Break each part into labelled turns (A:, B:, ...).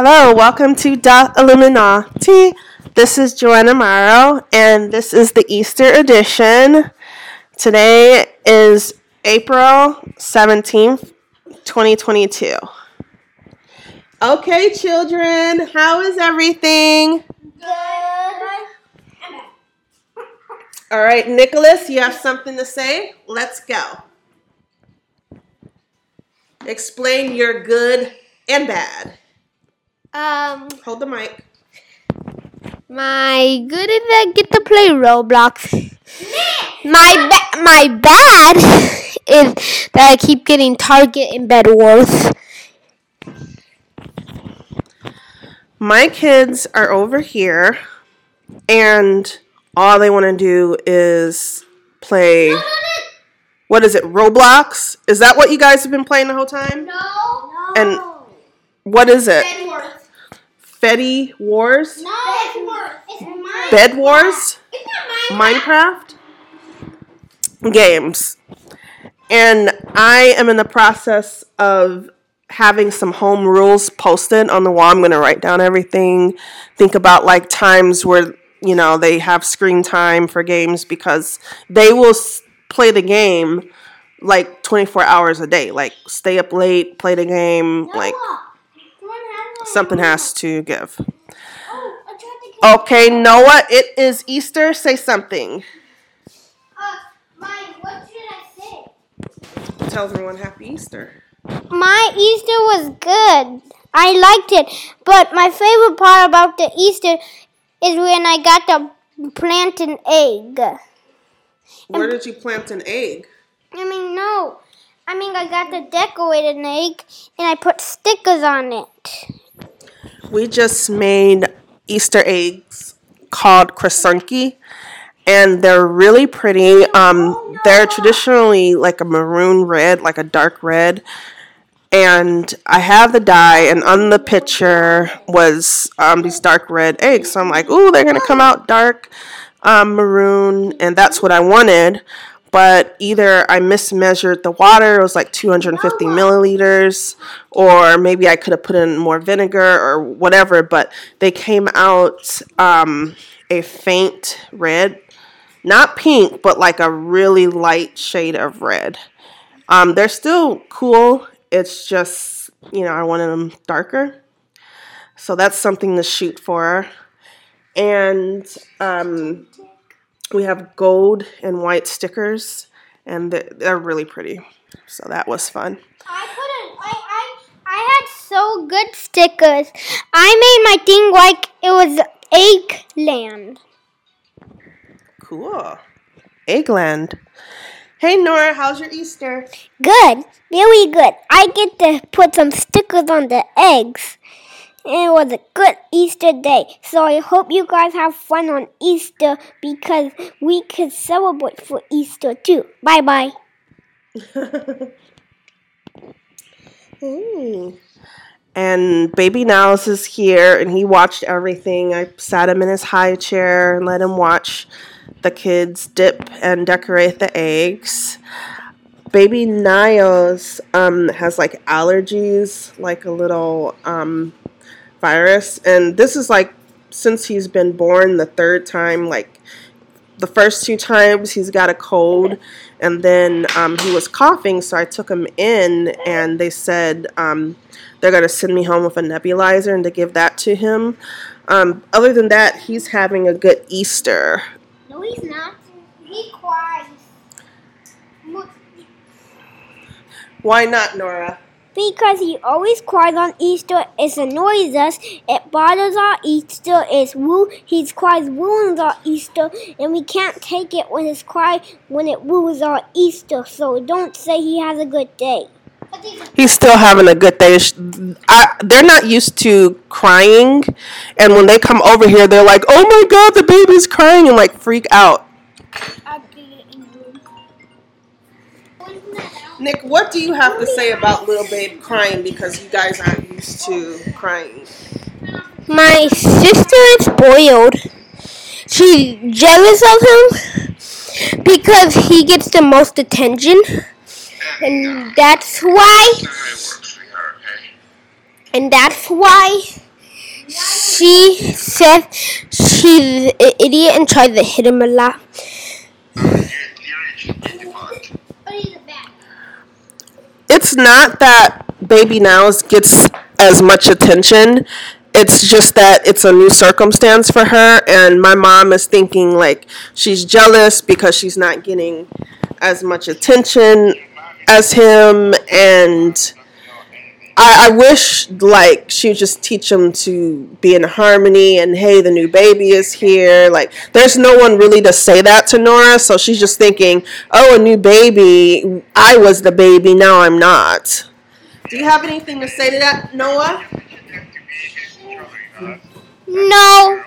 A: Hello, welcome to Da Illuminati. This is Joanna Morrow, and this is the Easter edition. Today is April 17th, 2022. Okay, children, how is everything?
B: Good.
A: All right, Nicholas, you have something to say? Let's go. Explain your good and bad. Hold the mic.
B: My good is I get to play Roblox. My bad is that I keep getting Target and Bed Wars.
A: My kids are over here, and all they want to do is play. What is it, Roblox? Is that what you guys have been playing the whole time?
B: No.
A: And what is it?
B: Bed Wars.
A: Fetty Wars?
B: No. Bed Wars. It's mine.
A: Bed Wars?
B: It's not
A: Minecraft? Games. And I am in the process of having some home rules posted on the wall. I'm going to write down everything. Think about like times where, you know, they have screen time for games because they will play the game like 24 hours a day. Like stay up late, play the game, like something has to give. Okay, Noah, it is Easter. Say something.
B: What should I say?
A: Tell everyone Happy Easter.
B: My Easter was good. I liked it. But my favorite part about the Easter is when I got to plant an egg.
A: Where did you plant an egg?
B: I got to decorate an egg and I put stickers on it.
A: We just made Easter eggs called croissantki, and they're really pretty. They're traditionally like a maroon red, like a dark red. And I have the dye, and on the picture was these dark red eggs. So I'm like, ooh, they're going to come out dark maroon, and that's what I wanted. But either I mismeasured the water, it was like 250 milliliters, or maybe I could have put in more vinegar or whatever, but they came out a faint red. Not pink, but like a really light shade of red. They're still cool. It's just, I wanted them darker. So that's something to shoot for. And we have gold and white stickers, and they're really pretty. So that was fun.
B: I had so good stickers. I made my thing like it was Eggland.
A: Cool. Eggland. Hey, Nora, how's your Easter?
B: Good. Really good. I get to put some stickers on the eggs. It was a good Easter day. So I hope you guys have fun on Easter because we can celebrate for Easter too. Bye-bye.
A: And baby Niles is here, and he watched everything. I sat him in his high chair and let him watch the kids dip and decorate the eggs. Baby Niles has like allergies, like a little virus, and this is like since he's been born the third time. Like the first two times he's got a cold, and then he was coughing, so I took him in, and they said they're going to send me home with a nebulizer and to give that to him. Other than that, he's having a good Easter.
B: No, he's not. He cries.
A: Why not, Nora?
B: Because he always cries on Easter. It annoys us. It bothers our Easter. He cries wounds our Easter, and we can't take it when his cry when it woos our Easter. So don't say he has a good day.
A: He's still having a good day. They're not used to crying, and when they come over here, they're like, "Oh my God, the baby's crying," and like freak out. Nick, what do you have to say about little babe crying because you guys aren't used to crying?
B: My sister is spoiled. She's jealous of him because he gets the most attention. And that's why She said she's an idiot and tried to hit him a lot.
A: It's not that Baby Niles gets as much attention. It's just that it's a new circumstance for her, and my mom is thinking like she's jealous because she's not getting as much attention as him, and I wish like she would just teach him to be in harmony and hey, the new baby is here. Like there's no one really to say that to Nora, so she's just thinking, oh, a new baby. I was the baby, now I'm not. Do you have anything to say to that, Noah?
B: No.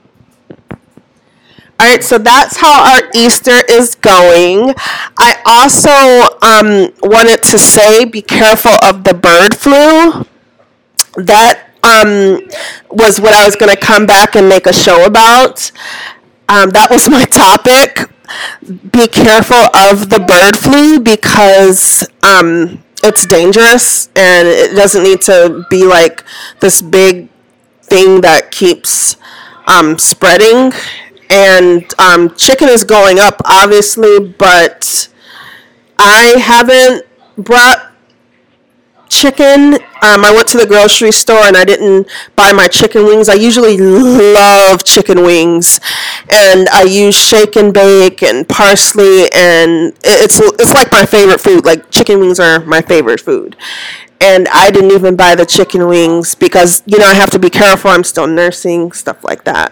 A: All right, so that's how our Easter is going. I also wanted to say be careful of the bird flu. That was what I was going to come back and make a show about. That was my topic. Be careful of the bird flu because it's dangerous and it doesn't need to be like this big thing that keeps spreading. And chicken is going up, obviously, but I haven't brought chicken. I went to the grocery store and I didn't buy my chicken wings. I usually love chicken wings, and I use shake and bake and parsley, and it's like my favorite food. Like chicken wings are my favorite food. And I didn't even buy the chicken wings because I have to be careful. I'm still nursing, stuff like that.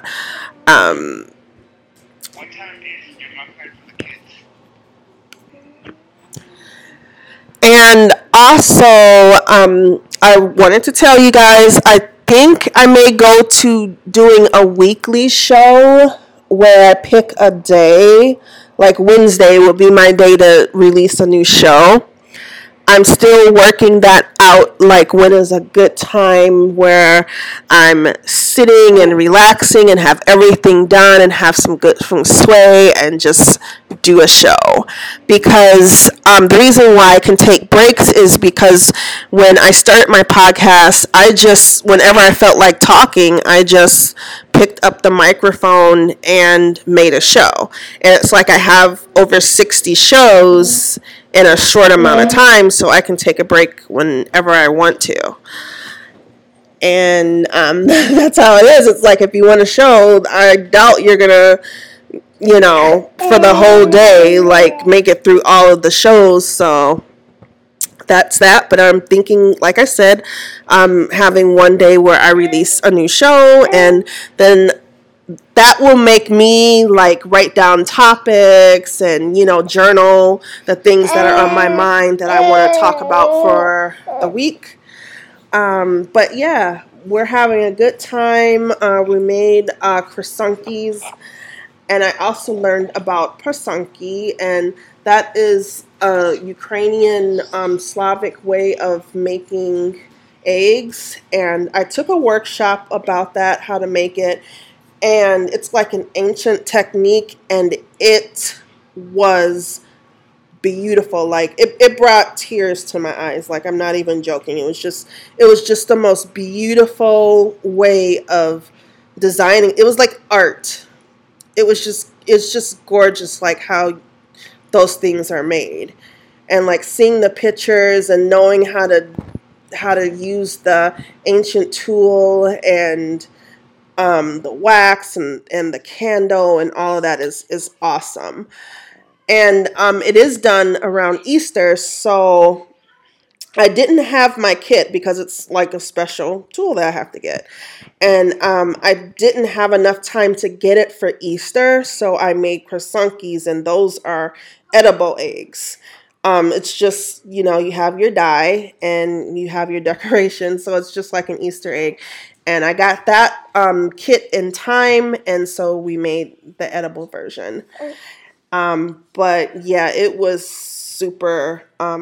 A: And also, I wanted to tell you guys, I think I may go to doing a weekly show where I pick a day. Like Wednesday would be my day to release a new show. I'm still working that out, like when is a good time where I'm sitting and relaxing and have everything done and have some good feng shui and just do a show. Because the reason why I can take breaks is because when I started my podcast, whenever I felt like talking, I just picked up the microphone and made a show. And it's like I have over 60 shows in a short amount of time, so I can take a break whenever I want to. And that's how it is. It's like if you want a show, I doubt you're gonna, for the whole day, like make it through all of the shows. So that's that. But I'm thinking, like I said, having one day where I release a new show, and then that will make me like write down topics and journal the things that are on my mind that I want to talk about for the week. But yeah, we're having a good time. We made croissanties, and I also learned about prasanki, and that is a Ukrainian Slavic way of making eggs. And I took a workshop about that, how to make it. And it's like an ancient technique, and it was beautiful. Like it brought tears to my eyes. Like I'm not even joking. It was just the most beautiful way of designing. It was like art. It's just gorgeous, like how those things are made, and like seeing the pictures and knowing how to use the ancient tool and the wax and the candle and all of that is awesome. And it is done around Easter, so I didn't have my kit because it's like a special tool that I have to get. And I didn't have enough time to get it for Easter, so I made croissanties, and those are edible eggs. It's just, you have your dye and you have your decoration, so it's just like an Easter egg. And I got that kit in time, and so we made the edible version. But yeah, it was super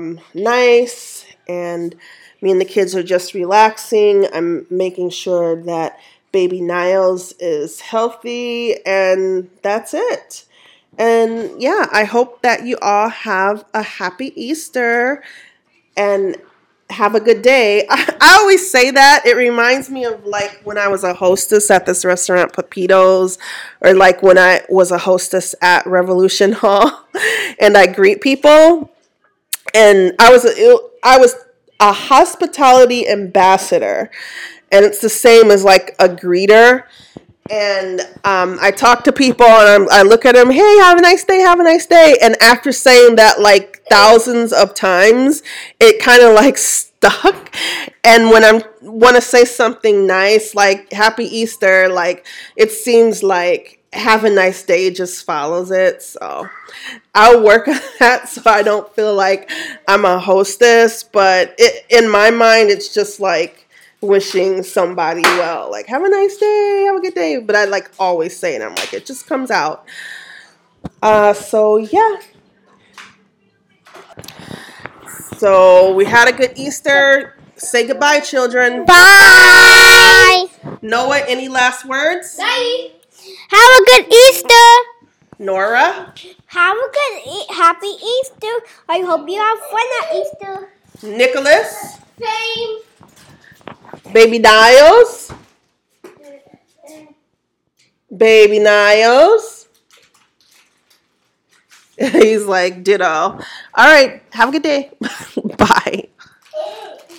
A: nice, and me and the kids are just relaxing. I'm making sure that baby Niles is healthy, and that's it. And yeah, I hope that you all have a happy Easter, and have a good day. I always say that. It reminds me of like when I was a hostess at this restaurant, Pepitos, or like when I was a hostess at Revolution Hall and I greet people. And I was a hospitality ambassador. And it's the same as like a greeter. And I talk to people and I look at them, hey, have a nice day, have a nice day. And after saying that like thousands of times, it kind of like stuck. And when I want to say something nice, like Happy Easter, like it seems like have a nice day just follows it. So I'll work on that so I don't feel like I'm a hostess. But in my mind, it's just like, wishing somebody well, like have a nice day, have a good day, but I like always say it. I'm like, it just comes out. So yeah. So we had a good Easter. Say goodbye, children.
B: Bye.
A: Noah, any last words?
B: Bye. Have a good Easter.
A: Nora?
B: Have a good happy Easter. I hope you have fun at Easter.
A: Nicholas?
B: Same.
A: Baby Niles? Baby Niles? He's like, ditto. All right, have a good day. Bye.